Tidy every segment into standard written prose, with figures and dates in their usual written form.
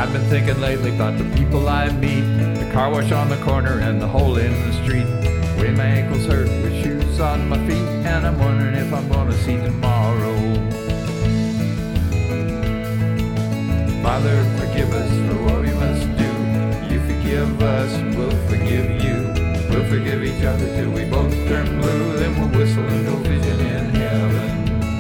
I've been thinking lately about the people I meet, the car wash on the corner and the hole in the street. The way my ankles hurt with shoes on my feet, and I'm wondering if I'm gonna see tomorrow. Father, forgive us for what we must do. You forgive us, and we'll forgive you. We'll forgive each other till we both turn blue, then we'll whistle and go fishing in heaven.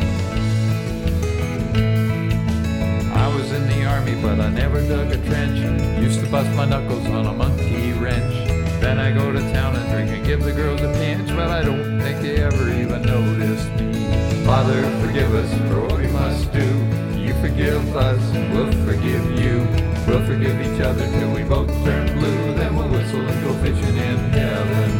I was in the army, but I never dug a trench. Used to bust my knuckles on a monkey wrench. Then I go to town and drink and give the girls a pinch, but I don't think they ever even noticed me. Father, forgive us for what we must do. You forgive us, and we'll forgive you. We'll forgive each other till we both turn blue, then we'll whistle and go fishing in heaven.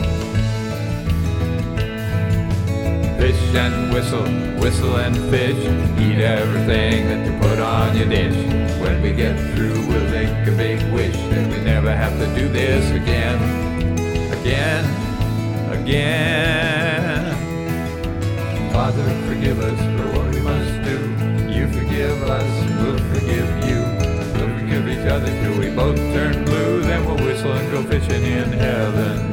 Fish and whistle, whistle and fish. Eat everything that you put on your dish. When we get through, we'll make a big wish that we never have to do this again. Again, again. Father, forgive us for what we must do. You forgive us, we'll forgive you. We'll forgive each other till we both turn blue, then we'll whistle and go fishing in heaven.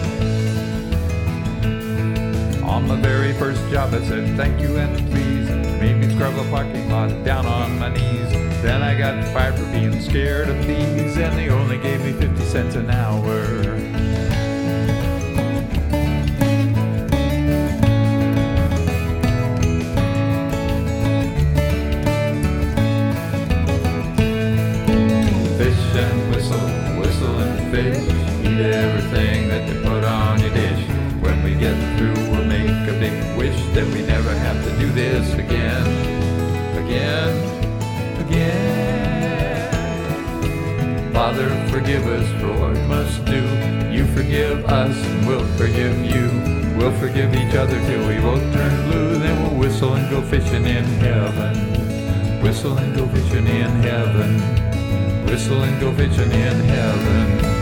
On my very first job I said thank you and please. Made me scrub a parking lot down on my knees. Then I got fired for being scared of bees, and they only gave me 50 cents an hour. Fish and whistle, whistle and fish. Eat everything that they put on your dish. When we get through, we'll make a big wish that we never have to do this again. Again, again. Father, forgive us for what we must do. You forgive us, and we'll forgive you. We'll forgive each other till we both turn blue, then we'll whistle and go fishing in heaven. Whistle and go fishing in heaven. Whistle and go fishing in heaven.